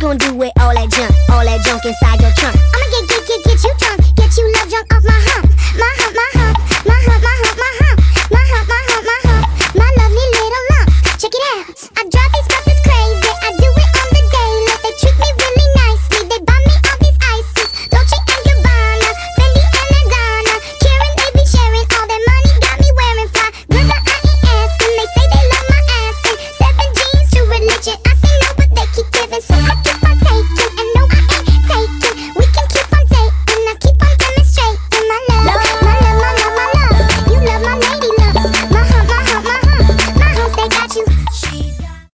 gonna do with all that junk inside your trunk? I'ma get you drunk, get you love drunk off my hump, my hump, my hump.